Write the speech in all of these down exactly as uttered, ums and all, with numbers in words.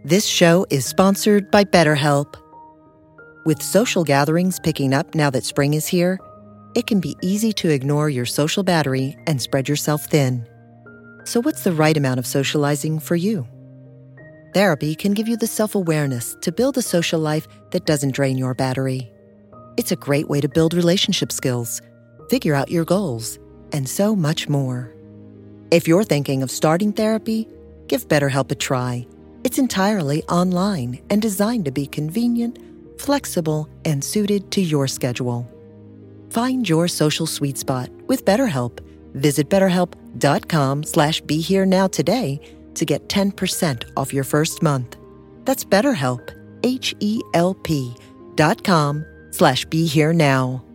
This show is sponsored by BetterHelp. With social gatherings picking up now that spring is here, it can be easy to ignore your social battery and spread yourself thin. So what's the right amount of socializing for you? Therapy can give you the self-awareness to build a social life that doesn't drain your battery. It's a great way to build relationship skills, figure out your goals, and so much more. If you're thinking of starting therapy, give BetterHelp a try. It's entirely online and designed to be convenient, flexible, and suited to your schedule. Find your social sweet spot with BetterHelp. Visit betterhelp.com slash be here now today to get ten percent off your first month. That's BetterHelp, H-E-L-P dot com slash be here now.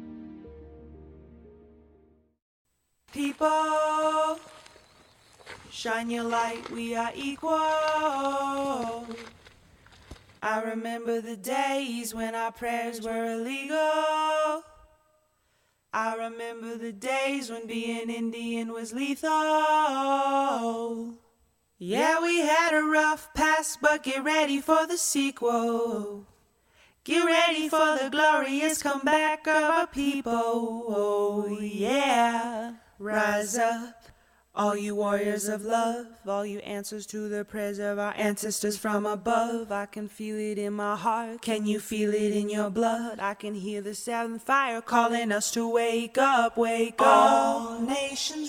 People, shine your light, we are equal. I remember the days when our prayers were illegal. I remember the days when being Indian was lethal. Yeah, we had a rough past, but get ready for the sequel. Get ready for the glorious comeback of our people. Oh, yeah. Rise up, all you warriors of love, all you answers to the prayers of our ancestors from above. I can feel it in my heart, can you feel it in your blood? I can hear the seventh fire calling us to wake up, wake up. All nations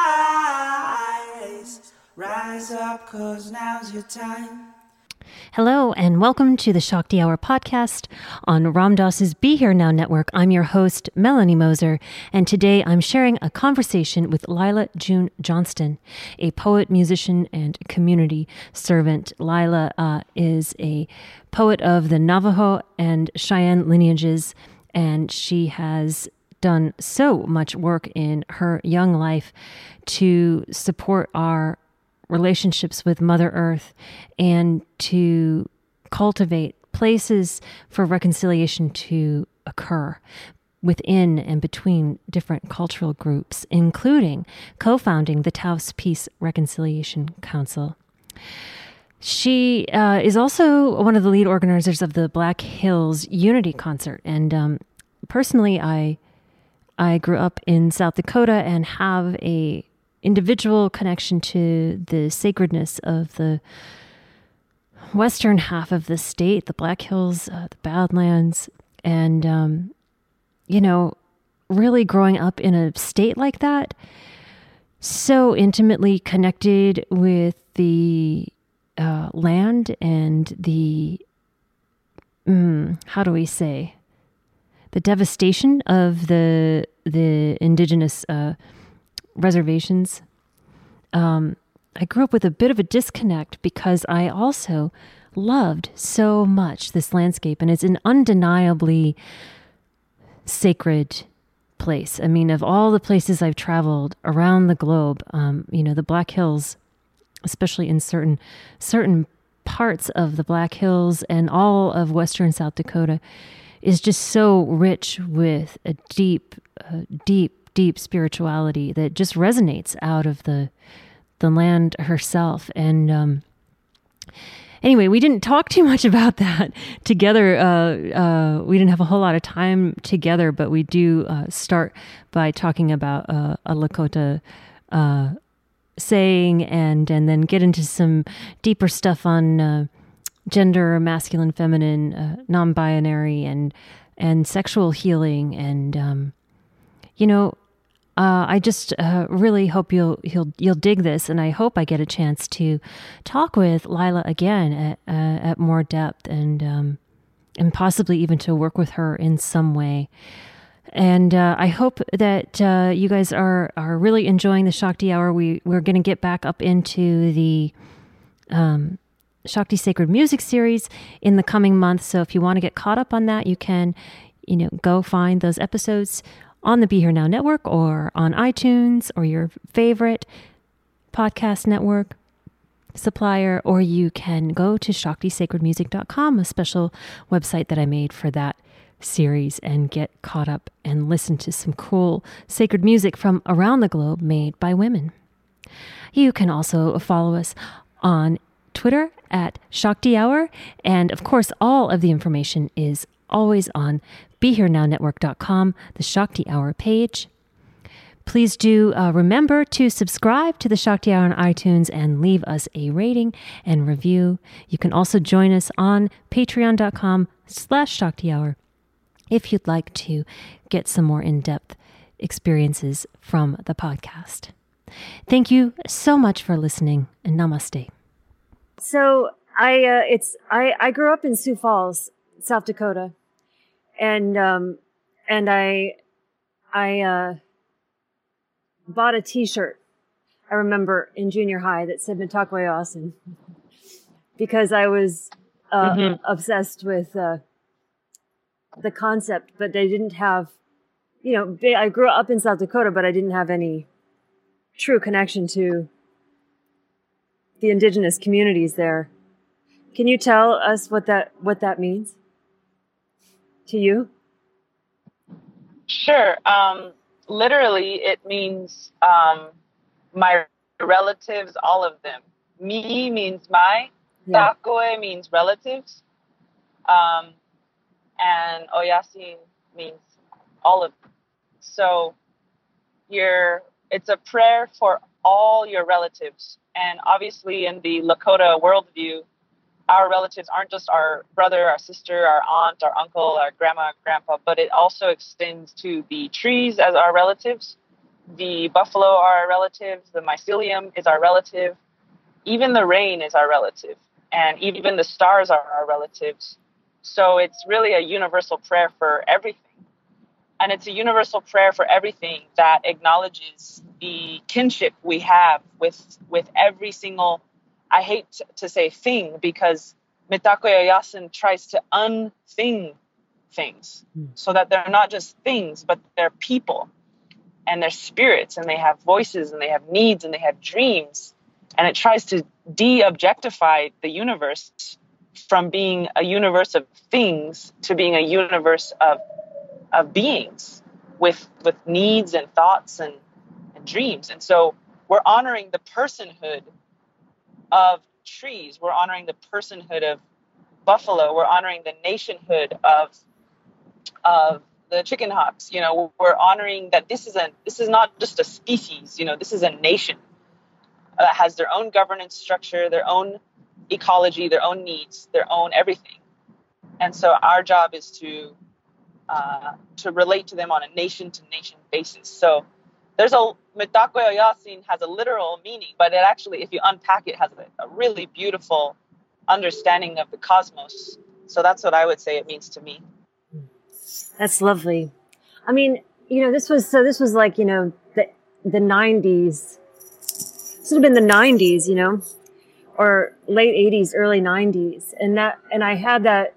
rise, rise up, cause now's your time. Hello, and welcome to the Shakti Hour podcast on Ram Dass's Be Here Now network. I'm your host, Melanie Moser, and today I'm sharing a conversation with Lila June Johnston, a poet, musician, and community servant. Lila uh, is a poet of the Navajo and Cheyenne lineages, and she has done so much work in her young life to support our relationships with Mother Earth and to cultivate places for reconciliation to occur within and between different cultural groups, including co-founding the Taos Peace Reconciliation Council. She uh, is also one of the lead organizers of the Black Hills Unity Concert. And um, personally, I I grew up in South Dakota and have a individual connection to the sacredness of the western half of the state, the Black Hills, uh, the Badlands, and, um, you know, really growing up in a state like that, so intimately connected with the uh, land and the, mm, how do we say, the devastation of the the indigenous uh reservations. Um, I grew up with a bit of a disconnect because I also loved so much this landscape, and it's an undeniably sacred place. I mean, of all the places I've traveled around the globe, um, you know, the Black Hills, especially in certain certain parts of the Black Hills and all of Western South Dakota, is just so rich with a deep, uh, deep, deep spirituality that just resonates out of the the land herself. And um, anyway, we didn't talk too much about that together. Uh, uh, we didn't have a whole lot of time together, but we do uh, start by talking about uh, a Lakota uh, saying, and and then get into some deeper stuff on uh, gender, masculine, feminine, uh, non-binary, and and sexual healing. And um, you know, Uh, I just uh, really hope you'll you'll you'll dig this, and I hope I get a chance to talk with Lila again at uh, at more depth, and um, and possibly even to work with her in some way. And uh, I hope that uh, you guys are are really enjoying the Shakti Hour. We we're going to get back up into the um, Shakti Sacred Music series in the coming months. So if you want to get caught up on that, you can, you know, go find those episodes on the Be Here Now network or on iTunes or your favorite podcast network supplier, or you can go to shakti sacred music dot com, a special website that I made for that series, and get caught up and listen to some cool sacred music from around the globe made by women. You can also follow us on Twitter at Shakti Hour. And of course, all of the information is always on be here now network dot com, the Shakti Hour page. Please do uh, remember to subscribe to the Shakti Hour on iTunes and leave us a rating and review. You can also join us on patreon.com slash Shakti Hour if you'd like to get some more in-depth experiences from the podcast. Thank you so much for listening, and namaste. So I uh, it's I, I grew up in Sioux Falls, South Dakota, and um, and I I uh, bought a T-shirt. I remember in junior high that said Mitakuye Oyasin because I was uh, mm-hmm. obsessed with uh, the concept, but I didn't have, you know, I grew up in South Dakota, but I didn't have any true connection to the indigenous communities there. Can you tell us what that what that means to you? Sure. Um, literally, it means um, my relatives, all of them. Mi means my, yeah. Takoe means relatives, um, and Oyasin means all of them. So you're, it's a prayer for all your relatives. And obviously in the Lakota worldview, our relatives aren't just our brother, our sister, our aunt, our uncle, our grandma, grandpa, but it also extends to the trees as our relatives. The buffalo are our relatives. The mycelium is our relative. Even the rain is our relative. And even the stars are our relatives. So it's really a universal prayer for everything. And it's a universal prayer for everything that acknowledges the kinship we have with with every single, I hate to say thing, because Mitakuye Oyasin tries to unthing things mm. so that they're not just things, but they're people and they're spirits and they have voices and they have needs and they have dreams. And it tries to de-objectify the universe from being a universe of things to being a universe of of beings with with needs and thoughts and, and dreams. And so we're honoring the personhood of trees. We're honoring the personhood of buffalo. We're honoring the nationhood of of the chicken hawks. You know, we're honoring that this is a this is not just a species. You know, this is a nation that has their own governance structure, their own ecology, their own needs, their own everything. And so our job is to uh, to relate to them on a nation-to-nation basis. So there's a Mitakuye Oyasin has a literal meaning, but it actually, if you unpack it, has a, a really beautiful understanding of the cosmos. So that's what I would say it means to me. That's lovely. I mean, you know, this was so. This was like, you know, the the nineties. This would have been the nineties, you know, or late eighties, early nineties, and that, and I had that.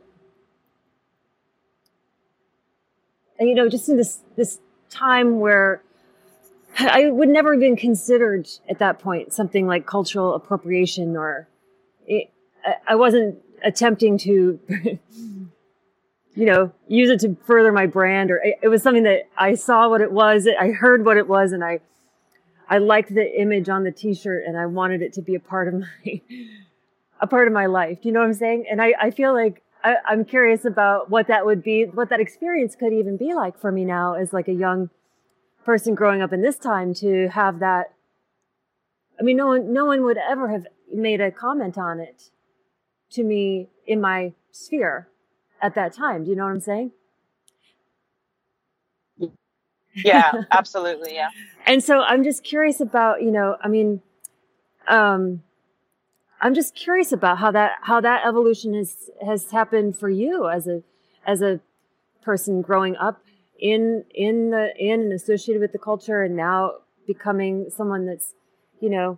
And, you know, just in this this time where I would never have been considered at that point something like cultural appropriation, or it, I wasn't attempting to, you know, use it to further my brand, or it, it was something that I saw what it was, I heard what it was, and I I liked the image on the T-shirt, and I wanted it to be a part of my a part of my life. Do you know what I'm saying? And I, I feel like I, I'm curious about what that would be, what that experience could even be like for me now as like a young person growing up in this time, to have that. I mean, no one, no one would ever have made a comment on it to me in my sphere at that time. Do you know what I'm saying? Yeah, absolutely. Yeah. And so I'm just curious about, you know, I mean, um, I'm just curious about how that, how that evolution has, has happened for you as a, as a person growing up in, in the, in and associated with the culture, and now becoming someone that's, you know,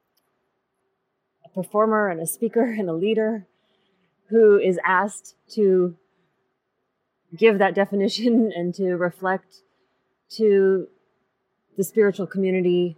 a performer and a speaker and a leader who is asked to give that definition and to reflect to the spiritual community.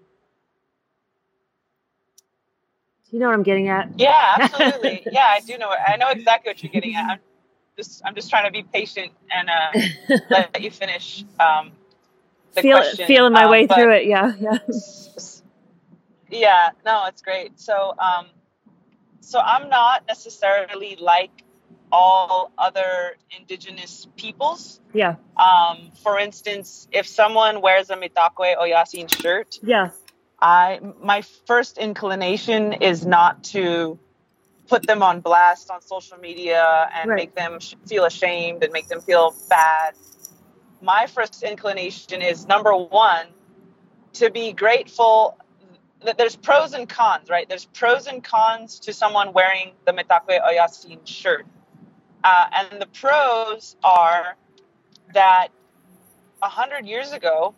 Do you know what I'm getting at? Yeah, absolutely. Yeah, I do know. I know exactly what you're getting at. I'm just, I'm just trying to be patient and uh, let you finish um, the Feel, question. Feeling my um, way through it. Yeah, yeah. Yeah, no, it's great. So, um, so I'm not necessarily like all other indigenous peoples. Yeah. Um, for instance, if someone wears a Mitakoe Oyasin shirt, Yeah. I my first inclination is not to put them on blast on social media and Right. make them sh- feel ashamed and make them feel bad. My first inclination is, number one, to be grateful that there's pros and cons, right? There's pros and cons to someone wearing the Mitakoe Oyasin shirt. Uh, and the pros are that a hundred years ago,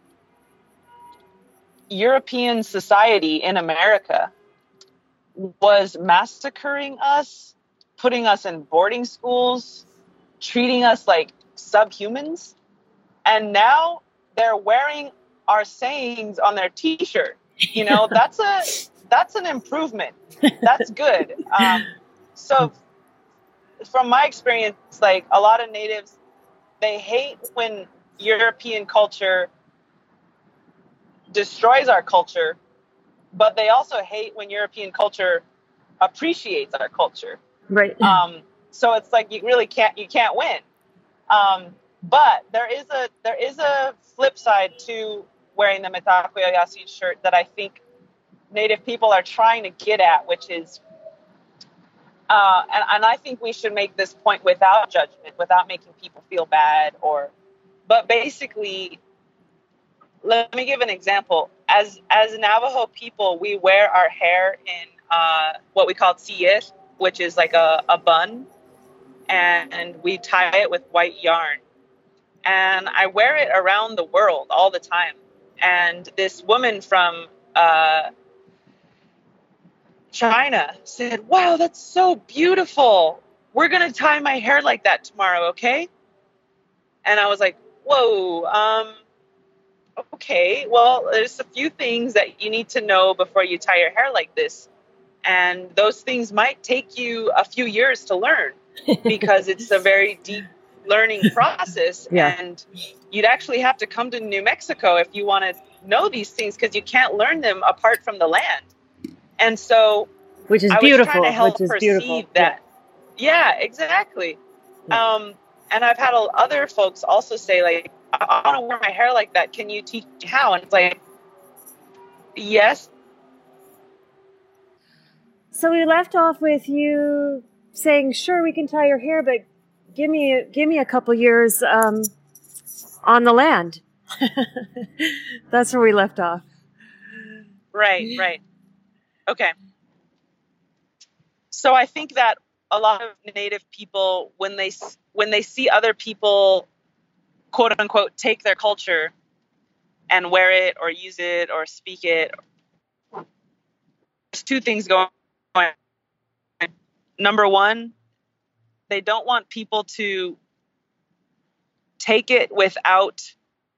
European society in America was massacring us, putting us in boarding schools, treating us like subhumans. And now they're wearing our sayings on their t-shirt. You know, that's a that's an improvement. That's good. Um, so from my experience, like a lot of natives, they hate when European culture destroys our culture, but they also hate when European culture appreciates our culture. Right. Um, so it's like you really can't you can't win. Um, but there is a there is a flip side to wearing the Mitakoe Oyasin shirt that I think Native people are trying to get at, which is, uh, and, and I think we should make this point without judgment, without making people feel bad, or, but basically, let me give an example. As as Navajo people, we wear our hair in uh, what we call tsiyeh, which is like a, a bun, and, and we tie it with white yarn. And I wear it around the world all the time. And this woman from uh, China said, "Wow, that's so beautiful. We're going to tie my hair like that tomorrow, okay?" And I was like, whoa, um, okay. Well, there's a few things that you need to know before you tie your hair like this. And those things might take you a few years to learn because it's a very deep learning process. Yeah. And you'd actually have to come to New Mexico if you want to know these things, because you can't learn them apart from the land. And so which is I was beautiful, trying to help which is perceive beautiful. that. Yeah, yeah exactly. Yeah. Um, and I've had other folks also say, like, I, I want to wear my hair like that. Can you teach me how? And it's like, yes. So we left off with you saying, "Sure, we can tie your hair, but give me give me a couple years um, on the land." That's where we left off. Right, right. Okay. So I think that a lot of Native people, when they when they see other people, quote unquote, take their culture and wear it or use it or speak it, there's two things going on. Number one, they don't want people to take it without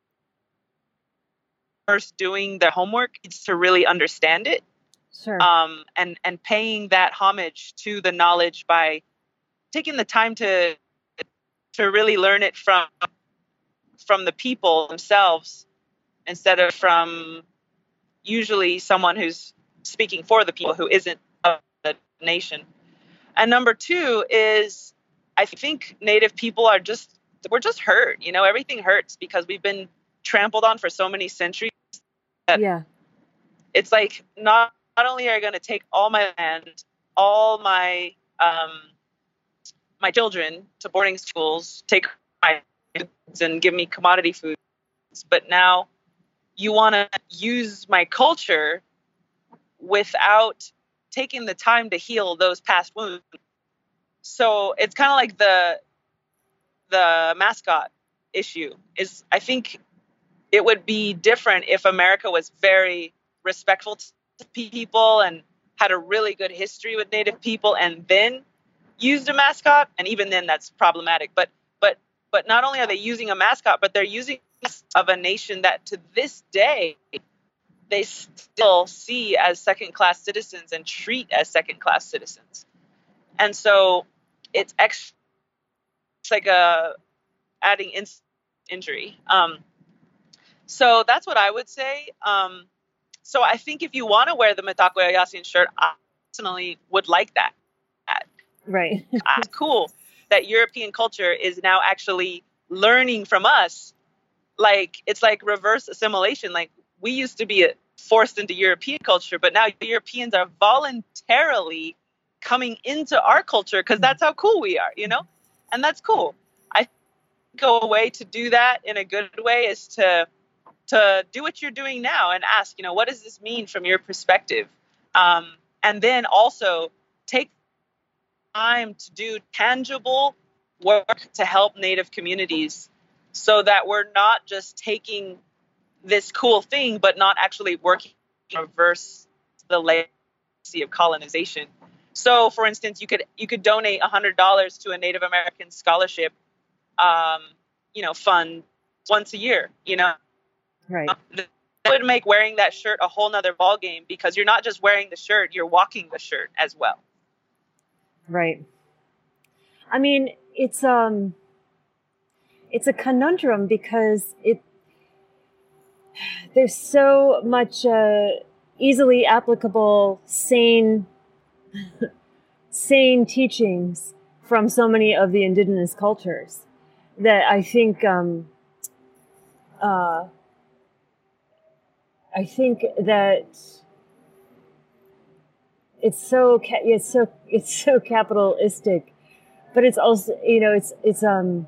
first doing their homework. It's to really understand it. Sure. Um, and, and paying that homage to the knowledge by taking the time to to really learn it from from the people themselves instead of from usually someone who's speaking for the people who isn't of the nation. And number two is, I think Native people are just, we're just hurt. You know, everything hurts because we've been trampled on for so many centuries. That yeah. It's like, not, not only are you going to take all my land, all my um, my children to boarding schools, take my foods and give me commodity foods, but now you want to use my culture without taking the time to heal those past wounds. So it's kind of like the the mascot issue. Is I think it would be different if America was very respectful to people and had a really good history with Native people and then used a mascot. And even then that's problematic. But but but not only are they using a mascot, but they're using of a nation that to this day they still see as second-class citizens and treat as second-class citizens. And so it's extra, it's like a adding in, injury. Um, so that's what I would say. Um, so I think if you want to wear the Mitakoe Oyasin shirt, I personally would like that. Right. It's cool that European culture is now actually learning from us. Like, it's like reverse assimilation. Like, we used to be forced into European culture, but now Europeans are voluntarily coming into our culture because that's how cool we are, you know? And that's cool. I go away to do that in a good way is to to do what you're doing now and ask, you know, what does this mean from your perspective? Um, and then also take time to do tangible work to help Native communities so that we're not just taking this cool thing, but not actually working to reverse the legacy of colonization. So, for instance, you could you could donate one hundred dollars to a Native American scholarship, um, you know, fund once a year, you know. Right. That would make wearing that shirt a whole nother ballgame because you're not just wearing the shirt, you're walking the shirt as well. Right. I mean, it's um, it's a conundrum because it there's so much uh, easily applicable, sane, sane teachings from so many of the indigenous cultures that I think um, uh, I think that it's so ca- it's so it's so capitalistic, but it's also, you know, it's it's um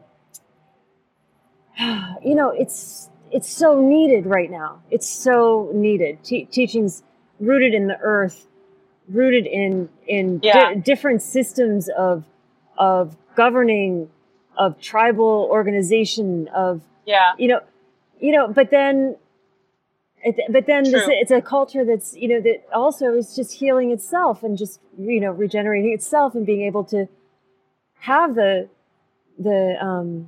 you know, it's it's so needed right now. It's so needed. Te- teachings rooted in the earth, rooted in in Yeah. di- different systems of of governing, of tribal organization, of Yeah. you know, you know, but then. It- But then this, True. it's a culture that's, you know, that also is just healing itself and just, you know, regenerating itself and being able to have the, the, um,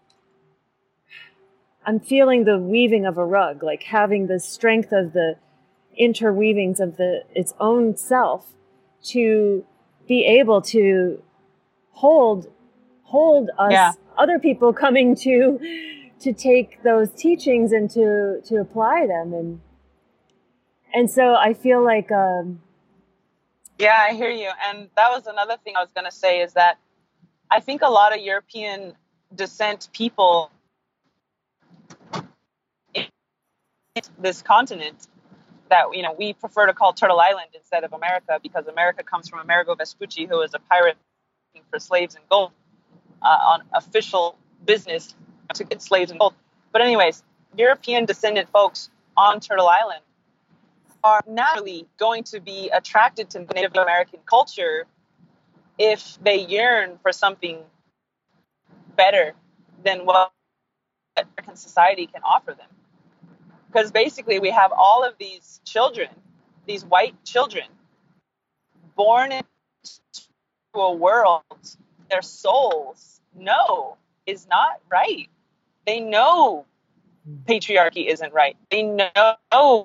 I'm feeling the weaving of a rug, like having the strength of the interweavings of the, its own self to be able to hold, hold us, Yeah. other people coming to, to take those teachings and to, to apply them. And, And so I feel like, um, Yeah, I hear you. And that was another thing I was going to say is that I think a lot of European descent people in this continent that, you know, we prefer to call Turtle Island instead of America because America comes from Amerigo Vespucci, who was a pirate for slaves and gold uh, on official business to get slaves and gold. But anyways, European descendant folks on Turtle Island are naturally going to be attracted to Native American culture if they yearn for something better than what American society can offer them. Because basically we have all of these children, these white children, born into a world their souls know is not right. They know patriarchy isn't right. They know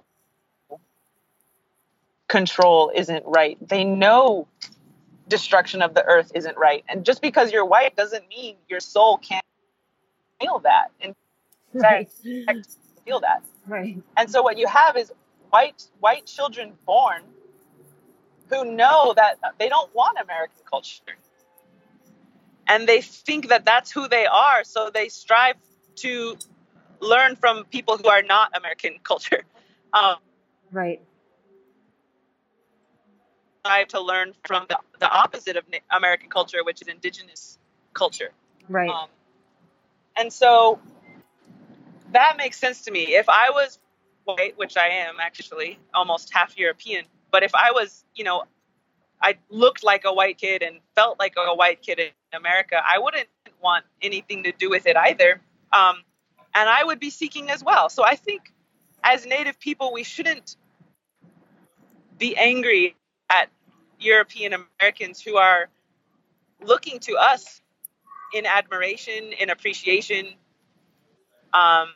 control isn't right. They know destruction of the earth isn't right. And just because you're white doesn't mean your soul can't feel that. In right, fact, feel that. right, And so what you have is white white children born who know that they don't want American culture. And they think that that's who they are. So they strive to learn from people who are not American culture. Um, right, strive to learn from the, the opposite of American culture, which is indigenous culture. right, Um, and so that makes sense to me. If I was white, which I am actually almost half European, but if I was, you know, I looked like a white kid and felt like a white kid in America, I wouldn't want anything to do with it either. Um, and I would be seeking as well. So I think as Native people, we shouldn't be angry at European Americans who are looking to us in admiration, in appreciation, um,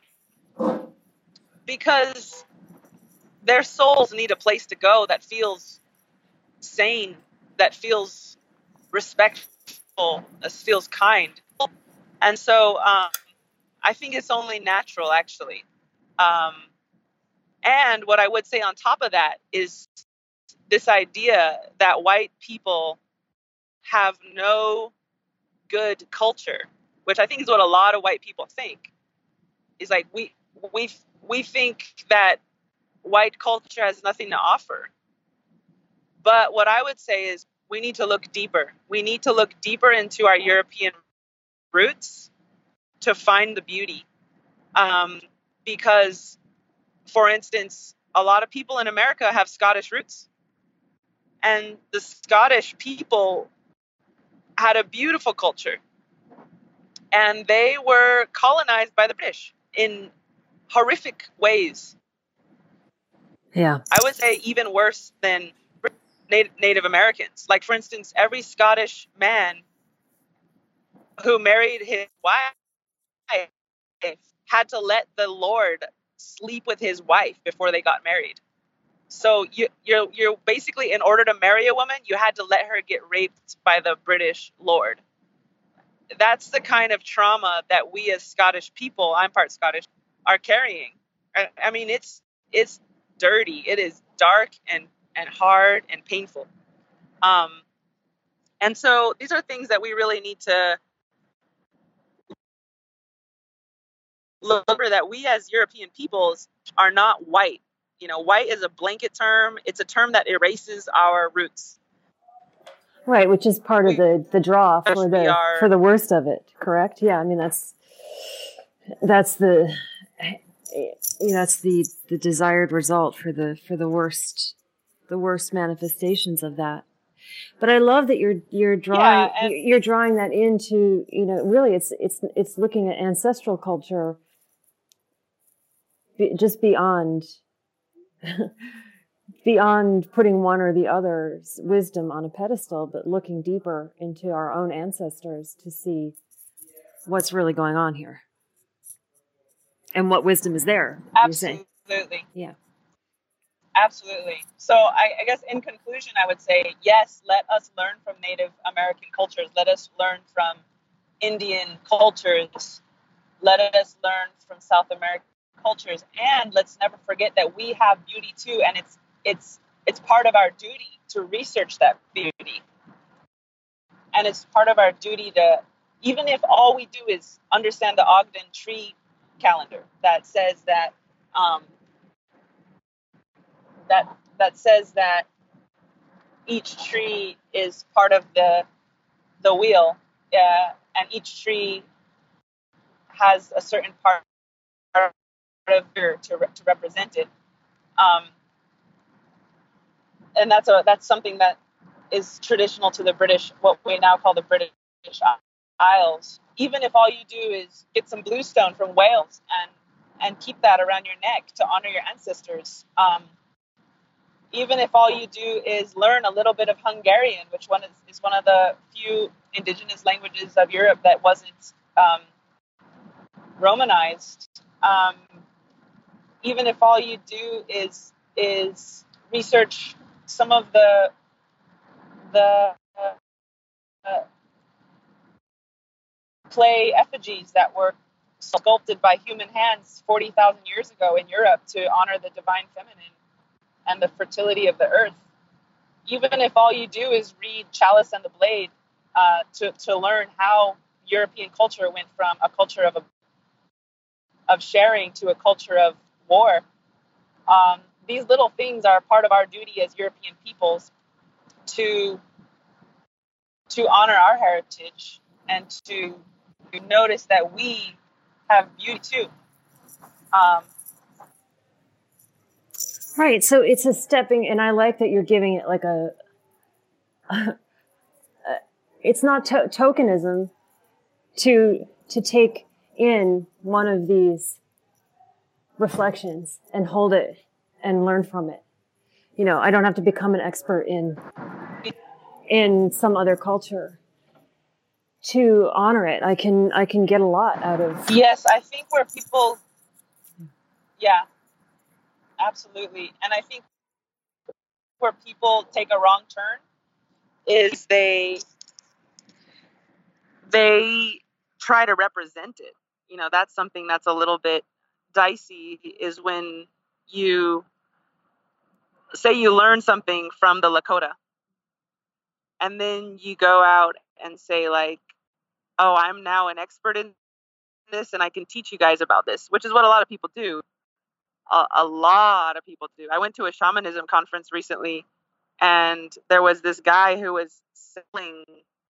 because their souls need a place to go that feels sane, that feels respectful, that feels kind. And so um, I think it's only natural, actually. Um, and what I would say on top of that is this idea that white people have no good culture, which I think is what a lot of white people think. Is like we we we think that white culture has nothing to offer. But what I would say is we need to look deeper. We need to look deeper into our European roots to find the beauty. Um, because, for instance, a lot of people in America have Scottish roots. And the Scottish people had a beautiful culture. And they were colonized by the British in horrific ways. Yeah. I would say even worse than Native, Native Americans. Like, for instance, every Scottish man who married his wife had to let the Lord sleep with his wife before they got married. So you, you're you're basically, in order to marry a woman, you had to let her get raped by the British Lord. That's the kind of trauma that we as Scottish people, I'm part Scottish, are carrying. I, I mean, it's it's dirty. It is dark and, and hard and painful. Um, and so these are things that we really need to remember, that we as European peoples are not white. You know, white is a blanket term. It's a term that erases our roots. Right, which is part we, of the, the draw for the are, for the worst of it, correct? Yeah, I mean that's that's the you know, that's the, the desired result for the for the worst the worst manifestations of that. But I love that you're you're drawing yeah, and, you're drawing that into, you know, really it's it's it's looking at ancestral culture just beyond beyond putting one or the other's wisdom on a pedestal, but looking deeper into our own ancestors to see what's really going on here and what wisdom is there. Absolutely. Yeah. Absolutely. So I, I guess in conclusion, I would say, yes, let us learn from Native American cultures. Let us learn from Indian cultures. Let us learn from South American cultures. And let's never forget that we have beauty too. And it's it's it's part of our duty to research that beauty. And it's part of our duty to, even if all we do is understand the Ogden tree calendar that says that um, that that says that each tree is part of the the wheel, uh, and each tree has a certain part of her to to represent it. Um, and that's a that's something that is traditional to the British, what we now call the British Isles. Even if all you do is get some bluestone from Wales and and keep that around your neck to honor your ancestors. Um, even if all you do is learn a little bit of Hungarian, which one is, is one of the few indigenous languages of Europe that wasn't um, Romanized. Um, even if all you do is is research some of the the uh, uh, clay effigies that were sculpted by human hands forty thousand years ago in Europe to honor the divine feminine and the fertility of the earth. Even if all you do is read Chalice and the Blade uh, to, to learn how European culture went from a culture of a, of sharing to a culture of war, um, these little things are part of our duty as European peoples to to honor our heritage and to notice that we have beauty too. Um, right. So it's a stepping, and I like that you're giving it like a, a it's not to- tokenism to, to take in one of these reflections and hold it and learn from it. You know, I don't have to become an expert in, in some other culture to honor it. I can, I can get a lot out of. Yes. I think where people, yeah, absolutely. And I think where people take a wrong turn is they, they try to represent it. You know, that's something that's a little bit dicey, is when you say you learn something from the Lakota and then you go out and say like, oh, I'm now an expert in this and I can teach you guys about this, which is what a lot of people do. A, a lot of people do. I went to a shamanism conference recently, and there was this guy who was selling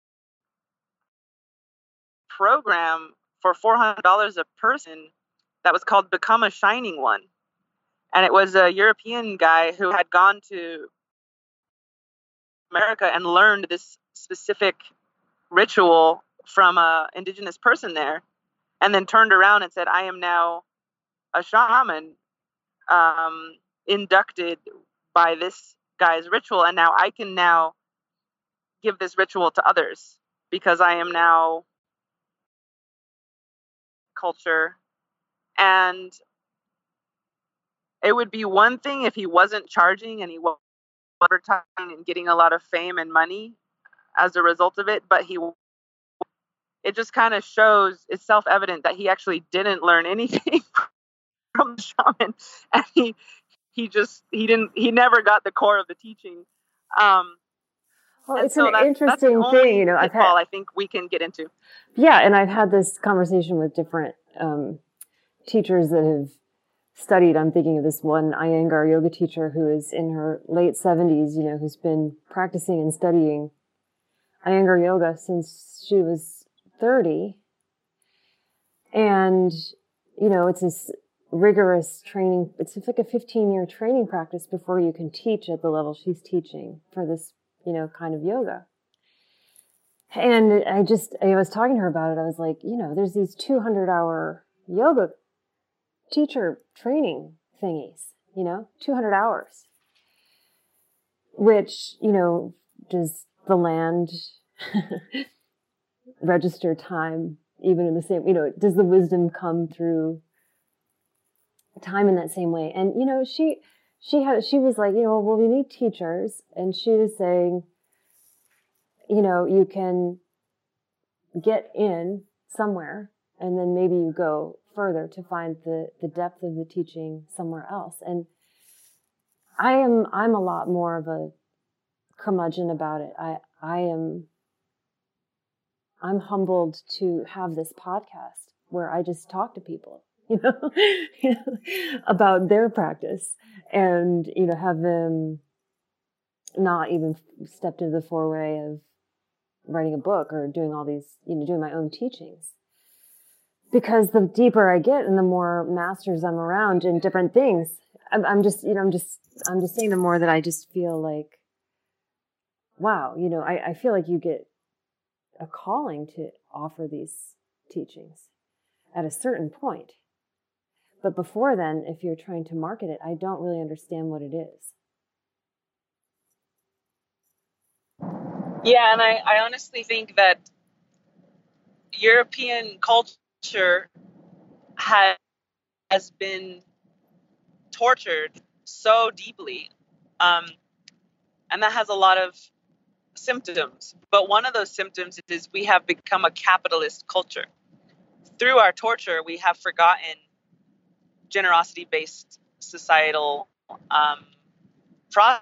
program for four hundred dollars a person that was called Become a Shining One. And it was a European guy who had gone to America and learned this specific ritual from a indigenous person there, and then turned around and said, I am now a shaman, um, inducted by this guy's ritual, and now I can now give this ritual to others because I am now culture. And it would be one thing if he wasn't charging and he was advertising and getting a lot of fame and money as a result of it, but he it just kind of shows, it's self-evident that he actually didn't learn anything from the shaman, and he he just he didn't he never got the core of the teaching. Um, well, it's so an that, interesting thing, you know. I've had, I think we can get into. Yeah, and I've had this conversation with different um, teachers that have studied. I'm thinking of this one Iyengar yoga teacher who is in her late seventies, you know, who's been practicing and studying Iyengar yoga since she was thirty. And, you know, it's this rigorous training. It's like a fifteen year training practice before you can teach at the level she's teaching for this, you know, kind of yoga. And I just, I was talking to her about it. I was like, you know, there's these two hundred hour yoga teacher training thingies, you know, two hundred hours, which, you know, does the land register time even in the same, you know, does the wisdom come through time in that same way? And, you know, she, she had, she was like, you know, well, we need teachers. And she was saying, you know, you can get in somewhere and then maybe you go further to find the, the depth of the teaching somewhere else. And I am, I'm a lot more of a curmudgeon about it. I, I am, I'm humbled to have this podcast where I just talk to people, you know, you know, about their practice, and, you know, have them not even stepped into the foray of writing a book or doing all these, you know, doing my own teachings. Because the deeper I get and the more masters I'm around in different things, I'm, I'm just, you know, I'm just, I'm just saying the more that I just feel like, wow, you know, I, I feel like you get a calling to offer these teachings at a certain point. But before then, if you're trying to market it, I don't really understand what it is. Yeah, and I, I honestly think that European culture has, has been tortured so deeply, um, and that has a lot of symptoms. But one of those symptoms is we have become a capitalist culture. Through our torture, we have forgotten generosity-based societal um, process.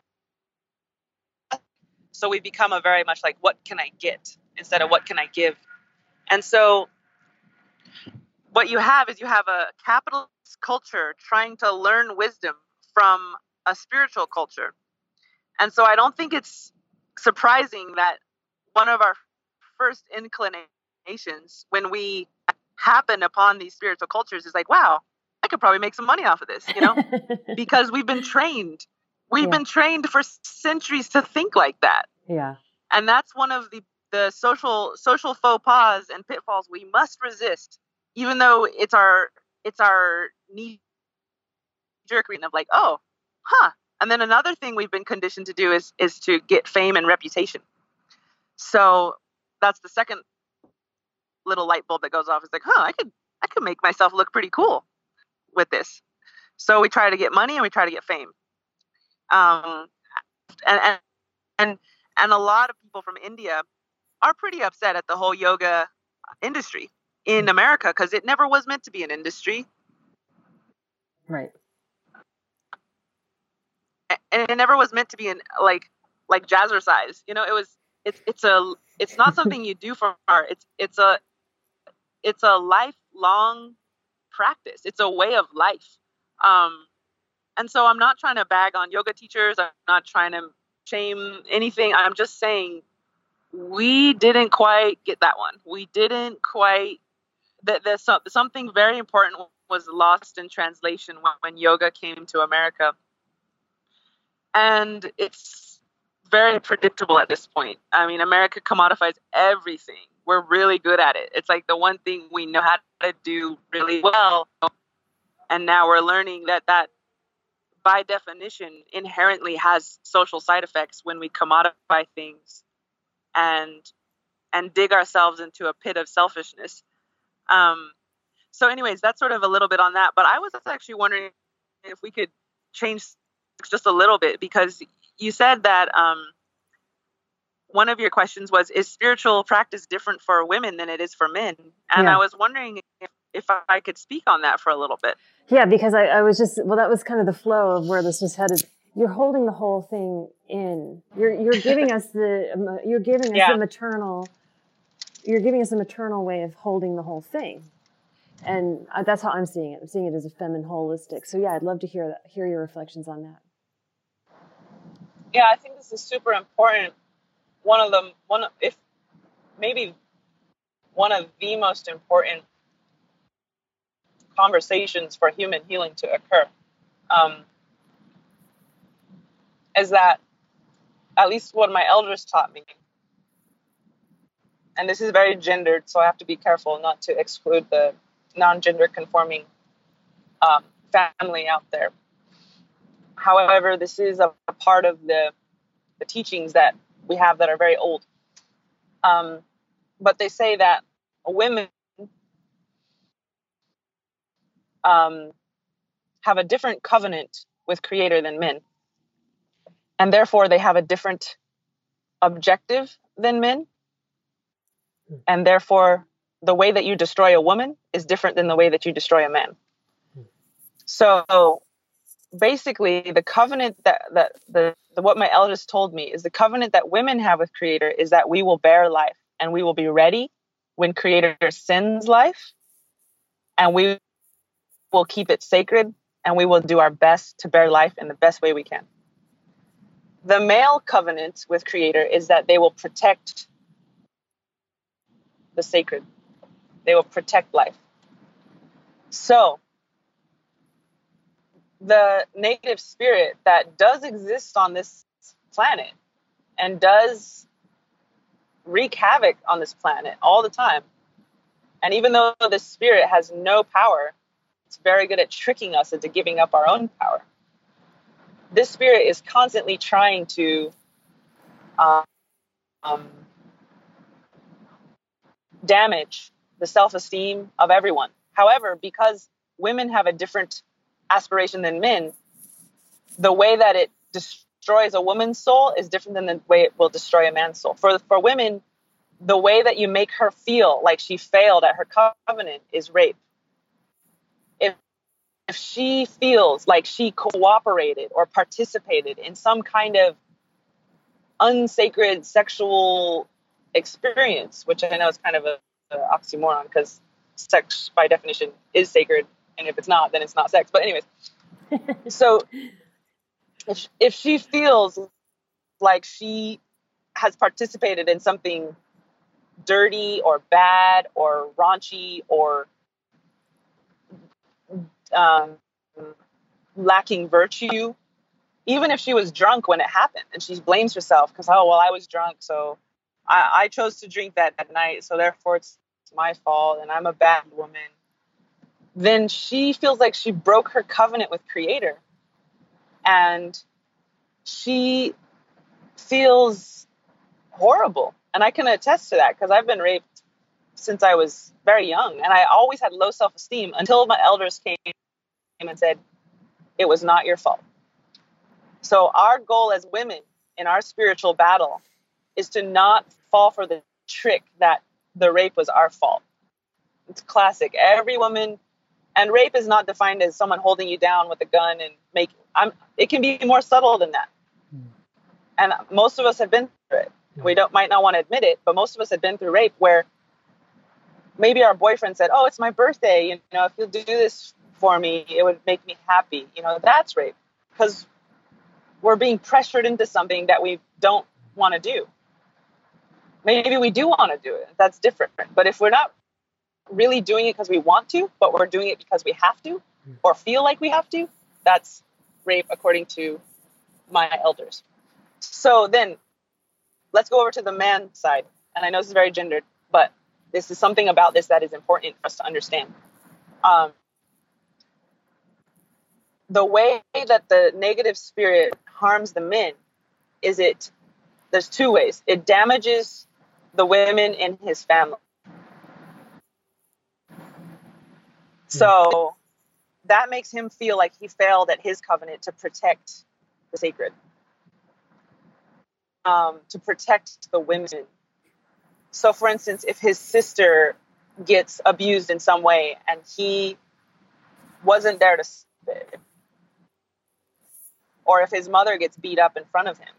So we become a very much like, what can I get instead of what can I give? And so what you have is you have a capitalist culture trying to learn wisdom from a spiritual culture. And so I don't think it's surprising that one of our first inclinations when we happen upon these spiritual cultures is like, wow, I could probably make some money off of this, you know, because we've been trained. We've yeah. been trained for centuries to think like that. Yeah. And that's one of the, the social social faux pas and pitfalls we must resist, even though it's our it's our knee jerk reading of like, oh, huh. And then another thing we've been conditioned to do is is to get fame and reputation. So that's the second little light bulb that goes off. It's like, huh, I could I could make myself look pretty cool with this. So we try to get money and we try to get fame. Um, and, and, and, and a lot of people from India are pretty upset at the whole yoga industry in America because it never was meant to be an industry. Right. And it never was meant to be an, like, like jazzercise, you know, it was, it's it's a it's not something you do for art. It's it's a it's a lifelong practice. It's a way of life. Um, and so I'm not trying to bag on yoga teachers. I'm not trying to shame anything. I'm just saying we didn't quite get that one. We didn't quite. That there's some, something very important was lost in translation when, when yoga came to America, and it's very predictable at this point. I mean, America commodifies everything. We're really good at it. It's like the one thing we know how to do really well, and now we're learning that that by definition inherently has social side effects when we commodify things and and dig ourselves into a pit of selfishness. Um, so anyways, that's sort of a little bit on that. But I was actually wondering if we could change just a little bit, because you said that um, one of your questions was, is spiritual practice different for women than it is for men? And Yeah. I was wondering if, if I could speak on that for a little bit. Yeah, because I, I was just, well, that was kind of the flow of where this was headed. You're holding the whole thing in. You're you're giving us the you're giving us Yeah. the maternal. You're giving us a maternal way of holding the whole thing, and uh, that's how I'm seeing it. I'm seeing it as a feminine holistic. So yeah, I'd love to hear that, hear your reflections on that. Yeah, I think this is super important. One of them, one of, if maybe one of the most important conversations for human healing to occur, um, is that at least what my elders taught me, and this is very gendered, so I have to be careful not to exclude the non-gender conforming um, family out there. However, this is a, a part of the, the teachings that we have that are very old. Um, but they say that women um, have a different covenant with Creator than men. And therefore, they have a different objective than men. And therefore, the way that you destroy a woman is different than the way that you destroy a man. So basically, the covenant that, that the, the what my elders told me is the covenant that women have with Creator is that we will bear life and we will be ready when Creator sends life, and we will keep it sacred, and we will do our best to bear life in the best way we can. The male covenant with Creator is that they will protect the sacred. They will protect life. So the native spirit that does exist on this planet and does wreak havoc on this planet all the time. And even though the spirit has no power, it's very good at tricking us into giving up our own power. This spirit is constantly trying to um, um, damage the self-esteem of everyone. However, because women have a different aspiration than men, the way that it destroys a woman's soul is different than the way it will destroy a man's soul. For for women, the way that you make her feel like she failed at her covenant is rape. If if she feels like she cooperated or participated in some kind of unsacred sexual experience, which I know is kind of a, a oxymoron because sex by definition is sacred, and if it's not, then it's not sex. But anyways, so if if she feels like she has participated in something dirty or bad or raunchy or um, lacking virtue, even if she was drunk when it happened and she blames herself because, oh, well, I was drunk, so I, I chose to drink that at night, so therefore it's my fault and I'm a bad woman, then she feels like she broke her covenant with Creator. And she feels horrible. And I can attest to that because I've been raped since I was very young. And I always had low self-esteem until my elders came and said, it was not your fault. So our goal as women in our spiritual battle is to not fall for the trick that the rape was our fault. It's classic. Every woman, and rape is not defined as someone holding you down with a gun and make. I'm. It can be more subtle than that. Mm. And most of us have been through it. We don't might not want to admit it, but most of us have been through rape where maybe our boyfriend said, oh, it's my birthday. You know, if you'll do this for me, it would make me happy. You know, that's rape because we're being pressured into something that we don't want to do. Maybe we do want to do it. That's different. But if we're not really doing it because we want to, but we're doing it because we have to or feel like we have to, that's rape according to my elders. So then let's go over to the man side. And I know this is very gendered, but this is something about this that is important for us to understand. Um, the way that the negative spirit harms the men is it, there's two ways. It damages the women in his family. So that makes him feel like he failed at his covenant to protect the sacred, um, to protect the women. So, for instance, if his sister gets abused in some way and he wasn't there to stop it, or if his mother gets beat up in front of him,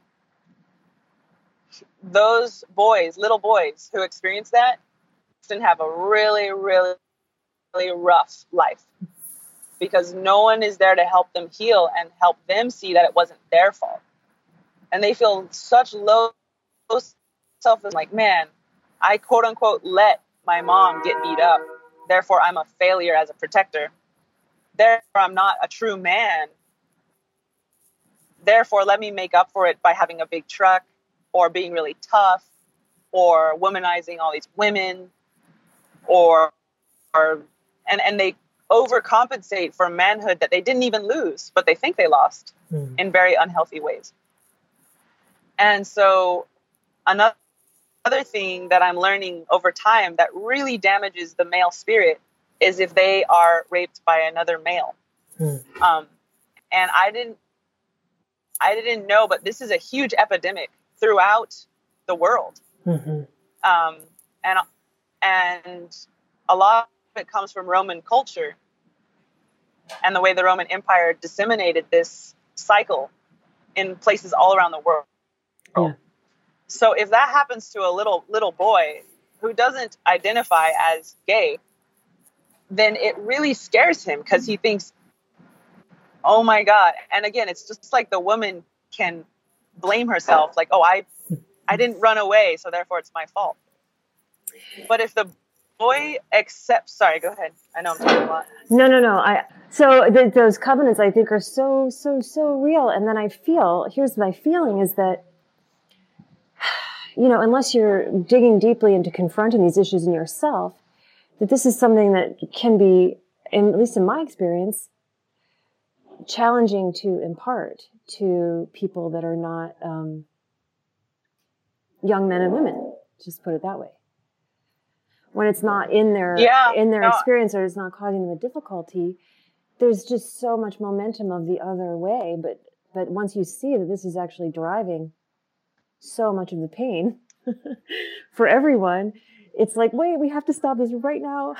those boys, little boys who experience that, often have a really, really, really rough life because no one is there to help them heal and help them see that it wasn't their fault. And they feel such low self, like, man, I quote unquote let my mom get beat up. Therefore, I'm a failure as a protector. Therefore, I'm not a true man. Therefore, let me make up for it by having a big truck or being really tough or womanizing all these women or, or and, and they overcompensate for manhood that they didn't even lose, but they think they lost mm. in very unhealthy ways. And so another Other thing that I'm learning over time that really damages the male spirit is if they are raped by another male. Mm. Um, and I didn't, I didn't know, but this is a huge epidemic throughout the world. Mm-hmm. Um, and and a lot of it comes from Roman culture and the way the Roman Empire disseminated this cycle in places all around the world. Yeah. So if that happens to a little little boy who doesn't identify as gay, then it really scares him because he thinks, oh my God. And again, it's just like the woman can blame herself, like, oh, I I didn't run away, so therefore it's my fault. But if the boy accepts, sorry, go ahead. I know I'm talking a lot. No, no, no. I so th- those covenants I think are so, so, so real. And then I feel, here's my feeling is that, you know, unless you're digging deeply into confronting these issues in yourself, that this is something that can be, in, at least in my experience, challenging to impart to people that are not um, young men and women. Just put it that way. When it's not in their yeah, in their no. experience or it's not causing them a difficulty, there's just so much momentum of the other way. But but once you see that this is actually driving so much of the pain for everyone, it's like, wait, we have to stop this right now.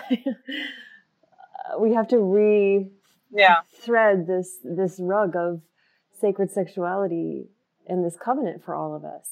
We have to re yeah. thread this this rug of sacred sexuality and this covenant for all of us.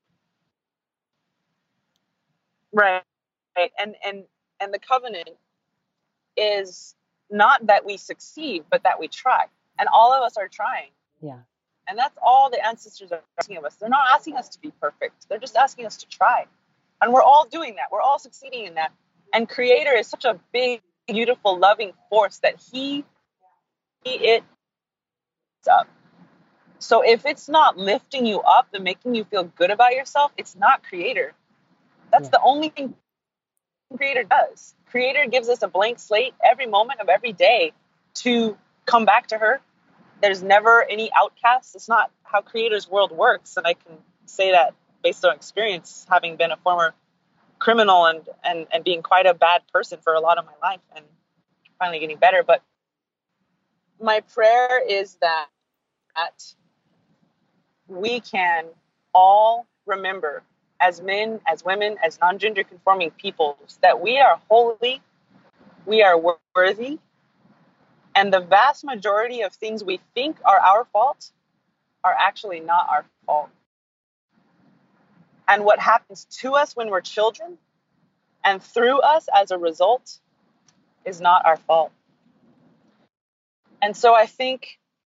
Right. Right. And and and the covenant is not that we succeed, but that we try. And all of us are trying. Yeah. And that's all the ancestors are asking of us. They're not asking us to be perfect. They're just asking us to try. And we're all doing that. We're all succeeding in that. And Creator is such a big, beautiful, loving force that he, he it up. So if it's not lifting you up and making you feel good about yourself, it's not Creator. That's yeah. the only thing Creator does. Creator gives us a blank slate every moment of every day to come back to her. There's never any outcasts. It's not how Creator's world works. And I can say that based on experience, having been a former criminal and, and, and being quite a bad person for a lot of my life and finally getting better. But my prayer is that, that we can all remember as men, as women, as non-gender conforming peoples, that we are holy, we are worthy, and the vast majority of things we think are our fault are actually not our fault. And what happens to us when we're children and through us as a result is not our fault. And so I think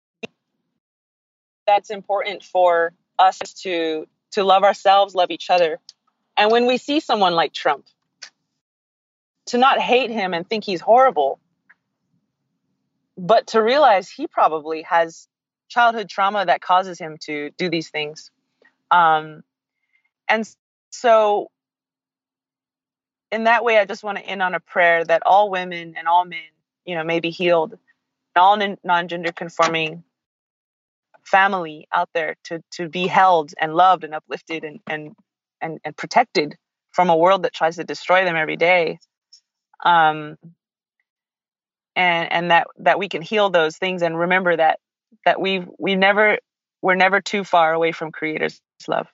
that's important for us to, to love ourselves, love each other. And when we see someone like Trump, to not hate him and think he's horrible, but to realize he probably has childhood trauma that causes him to do these things. Um, and so in that way, I just want to end on a prayer that all women and all men, you know, may be healed, and all non-gender conforming family out there to, to be held and loved and uplifted and, and, and, and protected from a world that tries to destroy them every day. Um, and, and that, that we can heal those things and remember that, that we've, we never, we're never too far away from Creator's love.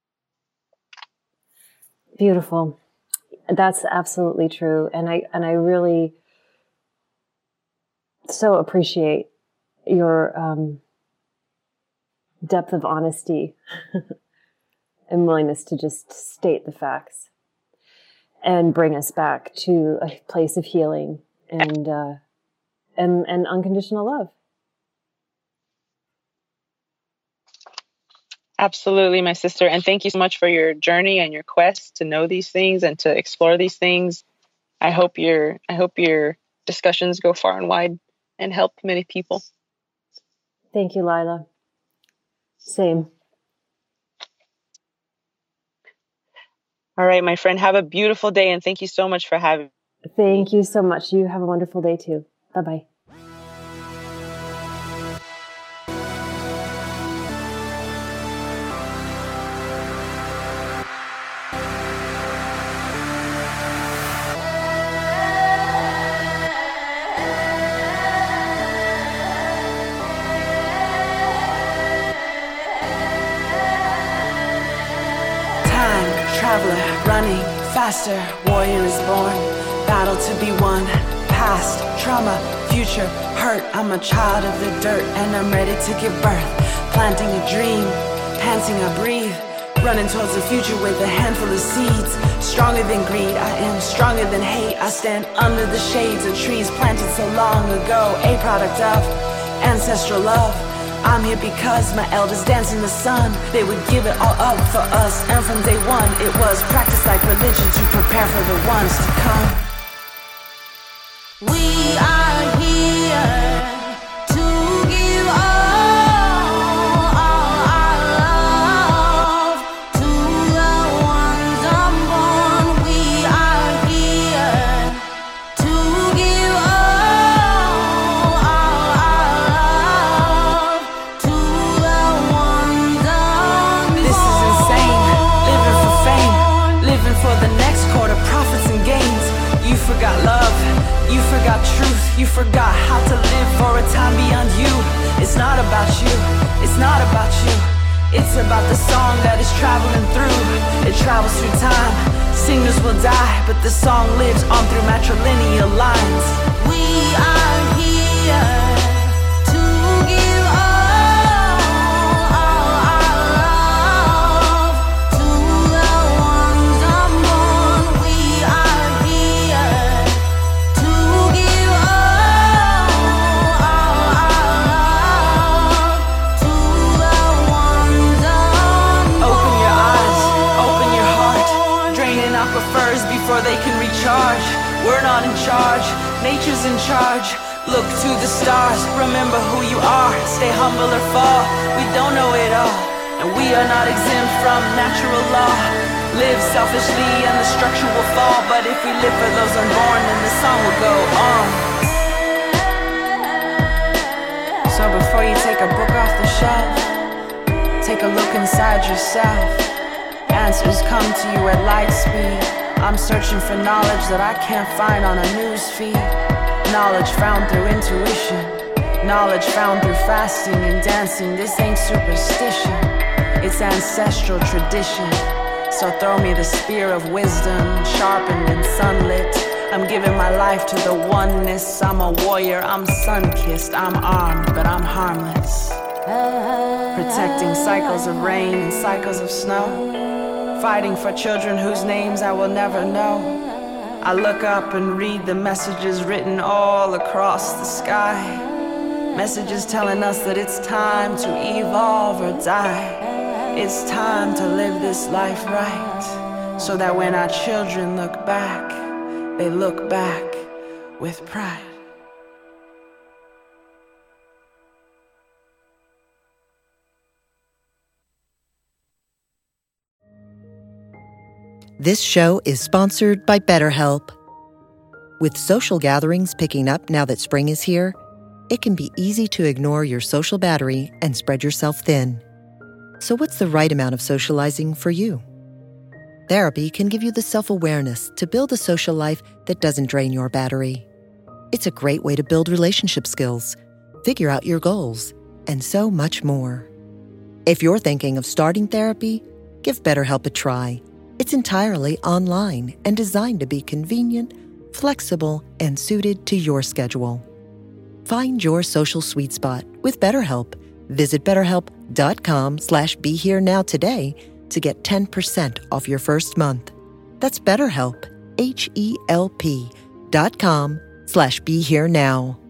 Beautiful. That's absolutely true. And I, and I really so appreciate your, um, depth of honesty and willingness to just state the facts and bring us back to a place of healing and, uh, and, and unconditional love. Absolutely, my sister. And thank you so much for your journey and your quest to know these things and to explore these things. I hope your, I hope your discussions go far and wide and help many people. Thank you, Lila. Same. All right, my friend, have a beautiful day. And thank you so much for having me. Thank you so much. You have a wonderful day too. Bye-bye. Traveler, running faster, warrior is born, battle to be won, past, trauma, future, hurt. I'm a child of the dirt and I'm ready to give birth, planting a dream, panting I breathe, running towards the future with a handful of seeds, stronger than greed, I am stronger than hate, I stand under the shades of trees planted so long ago, a product of ancestral love. I'm here because my elders dancing the sun. They would give it all up for us. And from day one, it was practiced like religion to prepare for the ones to come. We are here to give all, all our love to the ones unborn. We are here to give all, all our love to the ones unborn. This is insane, living for fame, living for the next quarter, profits and gains. You forgot love, you forgot truth, you forgot how to live for a time beyond you. It's not about you, it's not about you. It's about the song that is traveling through. It travels through time, singers will die, but the song lives on through matrilineal lines. We are here to give all, all our love to the ones unborn. We are here to give all, all our love to the ones unborn. Open your eyes, open your heart, draining aquifers before they can recharge. We're not in charge, nature's in charge. Look to the stars, remember who you are. Stay humble or fall, we don't know it all. And we are not exempt from natural law. Live selfishly and the structure will fall. But if we live for those unborn, then the song will go on. So before you take a book off the shelf, take a look inside yourself. Answers come to you at light speed. I'm searching for knowledge that I can't find on a news feed. Knowledge found through intuition. Knowledge found through fasting and dancing. This ain't superstition, it's ancestral tradition. So throw me the spear of wisdom, sharpened and sunlit. I'm giving my life to the oneness. I'm a warrior, I'm sun-kissed. I'm armed, but I'm harmless. Protecting cycles of rain and cycles of snow. fighting for children whose names I will never know. I look up and read the messages written all across the sky. Messages telling us that it's time to evolve or die. It's time to live this life right, so that when our children look back, they look back with pride. This show is sponsored by BetterHelp. With social gatherings picking up now that spring is here, it can be easy to ignore your social battery and spread yourself thin. So what's the right amount of socializing for you? Therapy can give you the self-awareness to build a social life that doesn't drain your battery. It's a great way to build relationship skills, figure out your goals, and so much more. If you're thinking of starting therapy, give BetterHelp a try. It's entirely online and designed to be convenient, flexible, and suited to your schedule. Find your social sweet spot with BetterHelp. Visit betterhelp.com slash be here now today to get ten percent off your first month. That's BetterHelp, H E L P dot com slash be here now.